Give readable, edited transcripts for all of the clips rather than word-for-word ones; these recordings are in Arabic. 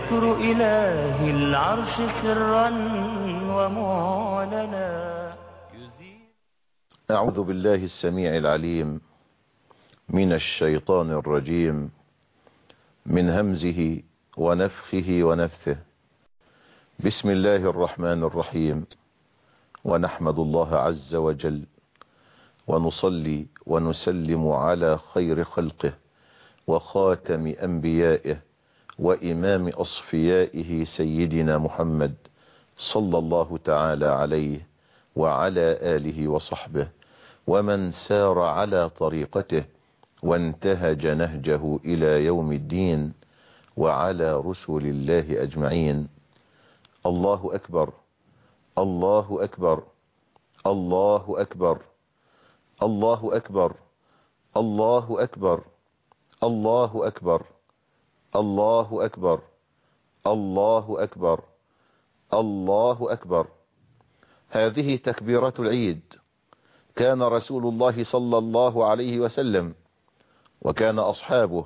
ذكر إله العرش سرا ومعلنا. أعوذ بالله السميع العليم من الشيطان الرجيم من همزه ونفخه ونفثه. بسم الله الرحمن الرحيم. ونحمد الله عز وجل ونصلي ونسلم على خير خلقه وخاتم أنبيائه وإمام أصفيائه سيدنا محمد صلى الله تعالى عليه وعلى آله وصحبه ومن سار على طريقته وانتهج نهجه إلى يوم الدين وعلى رسل الله أجمعين. الله أكبر، الله أكبر، الله أكبر، الله أكبر، الله أكبر، الله أكبر، الله أكبر، الله أكبر، الله أكبر. هذه تكبيرة العيد. كان رسول الله صلى الله عليه وسلم وكان أصحابه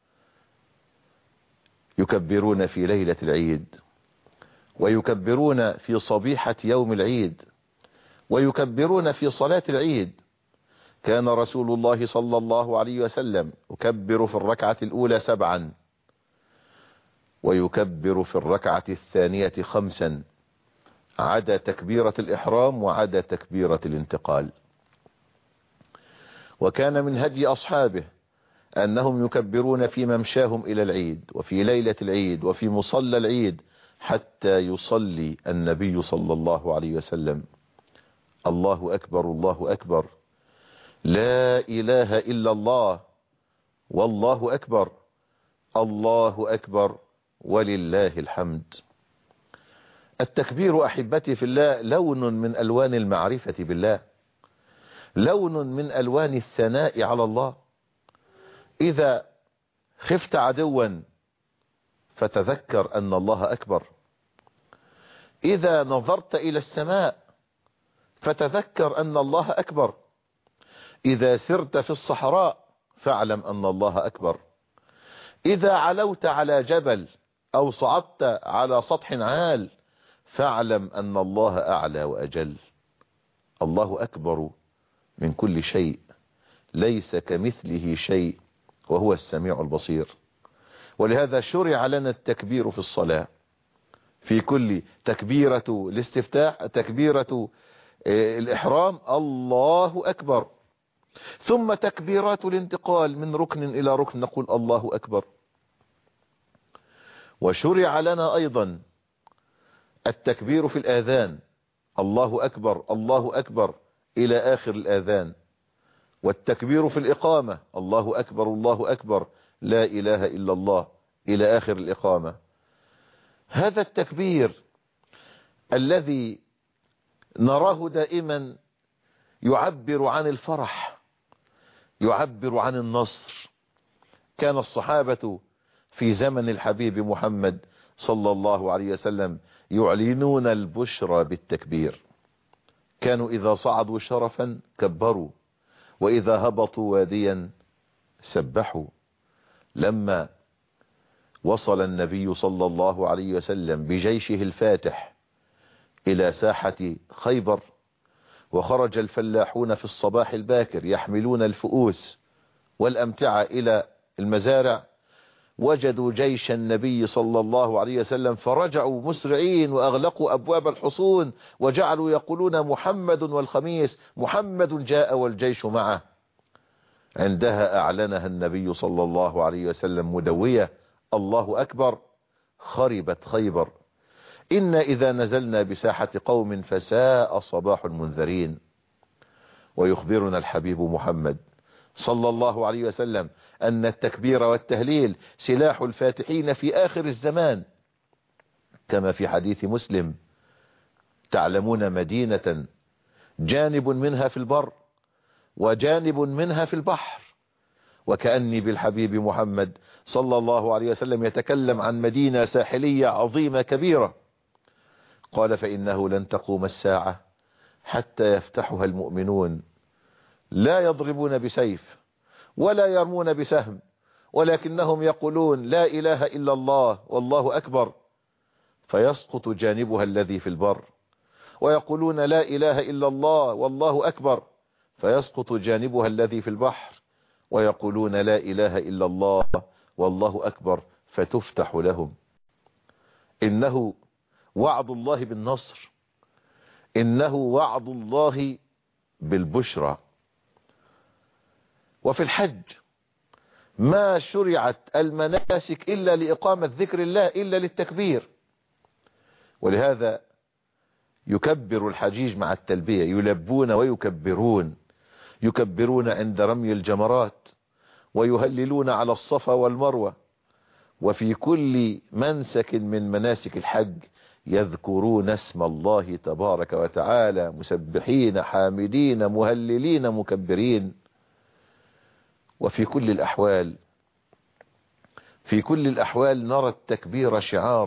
يكبرون في ليلة العيد، ويكبرون في صبيحة يوم العيد، ويكبرون في صلاة العيد. كان رسول الله صلى الله عليه وسلم يكبر في الركعة الأولى 7، ويكبر في الركعة الثانية 5، عدا تكبيرة الإحرام وعدا تكبيرة الانتقال. وكان من هدي أصحابه أنهم يكبرون في ممشاهم إلى العيد وفي ليلة العيد وفي مصلى العيد حتى يصلي النبي صلى الله عليه وسلم. الله أكبر، الله أكبر، لا إله إلا الله، والله أكبر، الله أكبر، ولله الحمد. التكبير أحبتي في الله لون من ألوان المعرفة بالله، لون من ألوان الثناء على الله. إذا خفت عدوا فتذكر أن الله أكبر، إذا نظرت إلى السماء فتذكر أن الله أكبر، إذا سرت في الصحراء فاعلم أن الله أكبر، إذا علوت على جبل أو صعدت على سطح عال فاعلم أن الله أعلى وأجل. الله أكبر من كل شيء، ليس كمثله شيء وهو السميع البصير. ولهذا شرع لنا التكبير في الصلاة، في كل تكبيرة الاستفتاح، تكبيرة الإحرام الله أكبر، ثم تكبيرات الانتقال من ركن إلى ركن نقول الله أكبر. وشرع لنا أيضا التكبير في الآذان، الله أكبر، الله أكبر، إلى آخر الآذان. والتكبير في الإقامة، الله أكبر، الله أكبر، لا إله إلا الله، إلى آخر الإقامة. هذا التكبير الذي نراه دائما يعبر عن الفرح، يعبر عن النصر. كان الصحابة في زمن الحبيب محمد صلى الله عليه وسلم يعلنون البشرى بالتكبير. كانوا إذا صعدوا شرفا كبروا، وإذا هبطوا واديا سبحوا. لما وصل النبي صلى الله عليه وسلم بجيشه الفاتح إلى ساحة خيبر، وخرج الفلاحون في الصباح الباكر يحملون الفؤوس والأمتعة إلى المزارع، وجدوا جيش النبي صلى الله عليه وسلم فرجعوا مسرعين وأغلقوا أبواب الحصون وجعلوا يقولون محمد والخميس، محمد جاء والجيش معه. عندها أعلنها النبي صلى الله عليه وسلم مدوية، الله أكبر، خربت خيبر. إن إذا نزلنا بساحة قوم فساء صباح المنذرين. ويخبرنا الحبيب محمد صلى الله عليه وسلم أن التكبير والتهليل سلاح الفاتحين في آخر الزمان، كما في حديث مسلم: تعلمون مدينة جانب منها في البر وجانب منها في البحر. وكأني بالحبيب محمد صلى الله عليه وسلم يتكلم عن مدينة ساحلية عظيمة كبيرة. قال: فإنه لن تقوم الساعة حتى يفتحها المؤمنون لا يضربون بسيف ولا يرمون بسهم ولكنهم يقولون لا إله إلا الله والله أكبر، فيسقط جانبها الذي في البر، ويقولون لا إله إلا الله والله أكبر، فيسقط جانبها الذي في البحر، ويقولون لا إله إلا الله والله أكبر، فتفتح لهم. إنه وعد الله بالنصر، إنه وعد الله بالبشرى. وفي الحج ما شرعت المناسك إلا لإقامة ذكر الله، إلا للتكبير. ولهذا يكبر الحجيج مع التلبية، يلبون ويكبرون، يكبرون عند رمي الجمرات، ويهللون على الصفا والمروة. وفي كل منسك من مناسك الحج يذكرون اسم الله تبارك وتعالى، مسبحين حامدين مهللين مكبرين. وفي كل الأحوال، في كل الأحوال نرى التكبير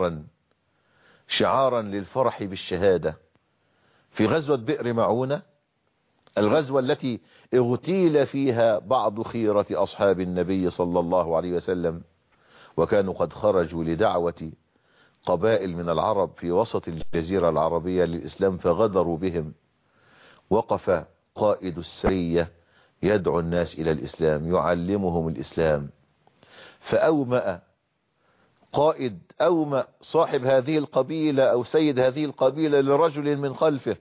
شعارا للفرح بالشهادة. في غزوة بئر معونة، الغزوة التي اغتيل فيها بعض خيرة أصحاب النبي صلى الله عليه وسلم، وكانوا قد خرجوا لدعوة قبائل من العرب في وسط الجزيرة العربية للإسلام فغدروا بهم. وقف قائد السرية يدعو الناس إلى الإسلام، يعلمهم الإسلام، فأومأ صاحب هذه القبيلة أو سيد هذه القبيلة لرجل من خلفه،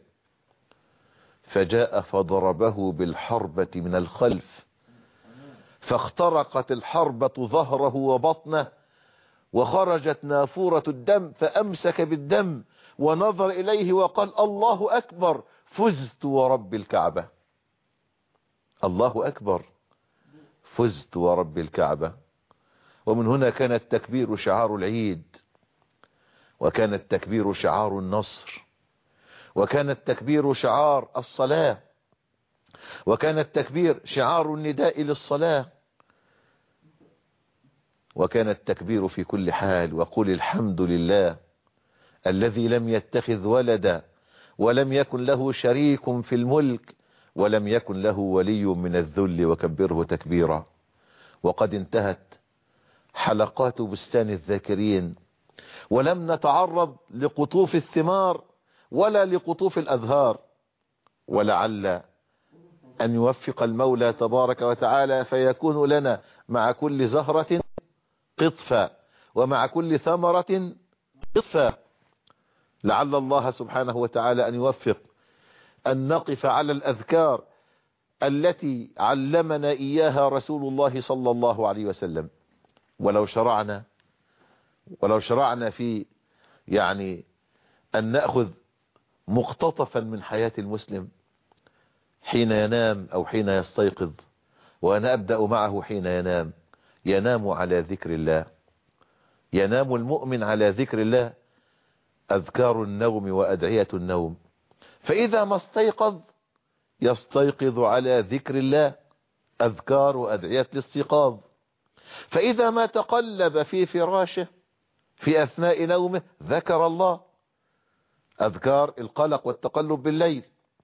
فجاء فضربه بالحربة من الخلف، فاخترقت الحربة ظهره وبطنه، وخرجت نافورة الدم، فأمسك بالدم ونظر إليه وقال الله أكبر، فزت ورب الكعبة. الله أكبر، فزت ورب الكعبة. ومن هنا كان التكبير شعار العيد، وكان التكبير شعار النصر، وكان التكبير شعار الصلاة، وكان التكبير شعار النداء للصلاة، وكان التكبير في كل حال. وقل الحمد لله الذي لم يتخذ ولدا ولم يكن له شريك في الملك ولم يكن له ولي من الذل، وكبره تكبيرا. وقد انتهت حلقات بستان الذاكرين، ولم نتعرض لقطوف الثمار ولا لقطوف الأزهار، ولعل أن يوفق المولى تبارك وتعالى فيكون لنا مع كل زهرة قطفة ومع كل ثمرة قطفة. لعل الله سبحانه وتعالى أن يوفق أن نقف على الأذكار التي علمنا إياها رسول الله صلى الله عليه وسلم. ولو شرعنا في أن نأخذ مقتطفا من حياة المسلم حين ينام أو حين يستيقظ، وأنا أبدأ معه حين ينام على ذكر الله. ينام المؤمن على ذكر الله، أذكار النوم وأدعية النوم. فإذا ما استيقظ يستيقظ على ذكر الله، أذكار وأدعية الاستيقاظ. فإذا ما تقلب في فراشه في أثناء نومه ذكر الله، أذكار القلق والتقلب بالليل.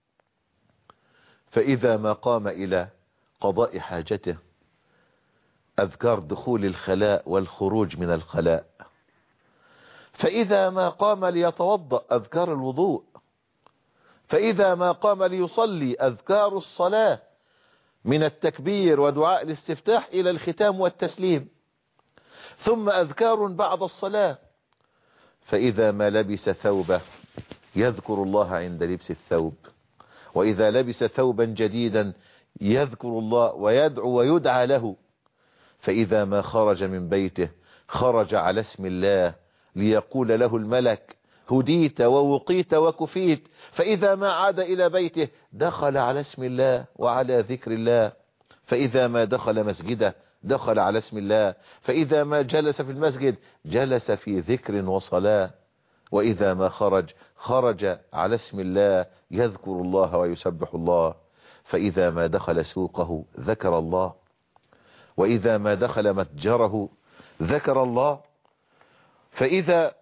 فإذا ما قام إلى قضاء حاجته أذكار دخول الخلاء والخروج من الخلاء. فإذا ما قام ليتوضأ أذكار الوضوء. فإذا ما قام ليصلي أذكار الصلاة من التكبير ودعاء الاستفتاح إلى الختام والتسليم، ثم أذكار بعد الصلاة. فإذا ما لبس ثوبه يذكر الله عند لبس الثوب، وإذا لبس ثوبا جديدا يذكر الله ويدعو ويدعى له. فإذا ما خرج من بيته خرج على اسم الله ليقول له الملك هديت ووقيت وكفيت. فإذا ما عاد إلى بيته دخل على اسم الله وعلى ذكر الله. فإذا ما دخل مسجده دخل على اسم الله. فإذا ما جلس في المسجد جلس في ذكر وصلاة. وإذا ما خرج على اسم الله يذكر الله ويسبح الله. فإذا ما دخل سوقه ذكر الله، وإذا ما دخل متجره ذكر الله. فإذا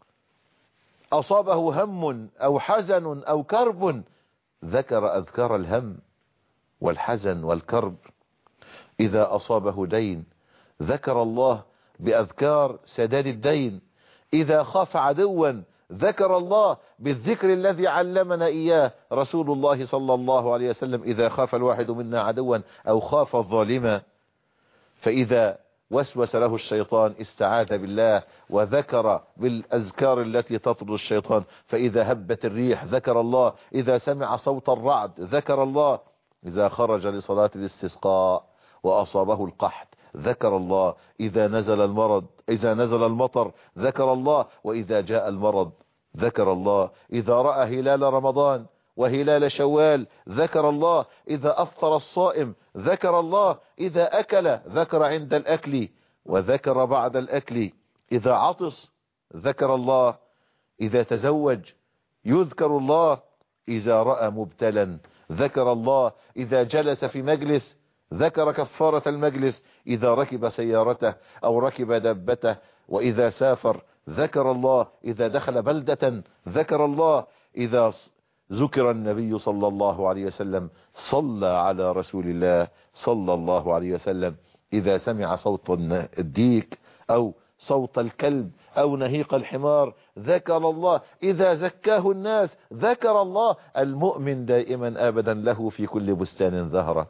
أصابه هم أو حزن أو كرب ذكر أذكار الهم والحزن والكرب. إذا أصابه دين ذكر الله بأذكار سداد الدين. إذا خاف عدوا ذكر الله بالذكر الذي علمنا إياه رسول الله صلى الله عليه وسلم: إذا خاف الواحد منا عدوا أو خاف الظالم، فإذا وسوس له الشيطان استعاذ بالله وذكر بالأذكار التي تطرد الشيطان. فإذا هبت الريح ذكر الله، إذا سمع صوت الرعد ذكر الله، إذا خرج لصلاة الاستسقاء وأصابه القحط ذكر الله، إذا نزل المطر ذكر الله، وإذا جاء المرض ذكر الله، إذا رأى هلال رمضان وهلال شوال ذكر الله، إذا أفطر الصائم ذكر الله، إذا أكل ذكر عند الأكل وذكر بعد الأكل، إذا عطس ذكر الله، إذا تزوج يذكر الله، إذا رأى مبتلا ذكر الله، إذا جلس في مجلس ذكر كفارة المجلس، إذا ركب سيارته أو ركب دابته، وإذا سافر ذكر الله، إذا دخل بلدة ذكر الله، إذا ذكر النبي صلى الله عليه وسلم صلى على رسول الله صلى الله عليه وسلم، إذا سمع صوت الديك أو صوت الكلب أو نهيق الحمار ذكر الله، إذا زكاه الناس ذكر الله. المؤمن دائما أبدا له في كل بستان زهرة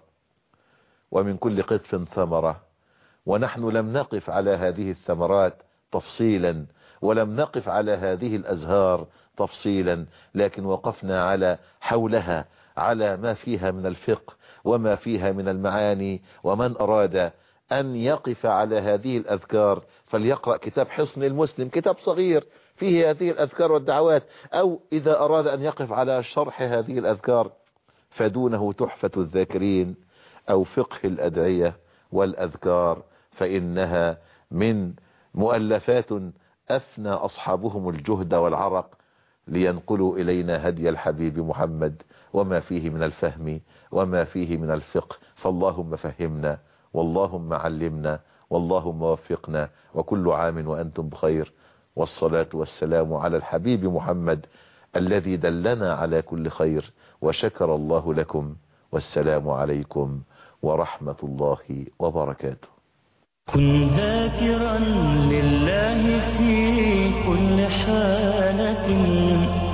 ومن كل قطف ثمرة. ونحن لم نقف على هذه الثمرات تفصيلا، ولم نقف على هذه الأزهار تفصيلا، لكن وقفنا على حولها، على ما فيها من الفقه وما فيها من المعاني. ومن أراد أن يقف على هذه الأذكار فليقرأ كتاب حصن المسلم، كتاب صغير فيه هذه الأذكار والدعوات، أو إذا أراد أن يقف على شرح هذه الأذكار فدونه تحفة الذاكرين أو فقه الأدعية والأذكار، فإنها من مؤلفات أفنى أصحابهم الجهد والعرق لينقلوا إلينا هدي الحبيب محمد وما فيه من الفهم وما فيه من الفقه. فاللهم فهمنا، واللهم علمنا، واللهم وفقنا، وكل عام وأنتم بخير. والصلاة والسلام على الحبيب محمد الذي دلنا على كل خير، وشكر الله لكم، والسلام عليكم ورحمة الله وبركاته. كن ذاكرا لله في كل حالة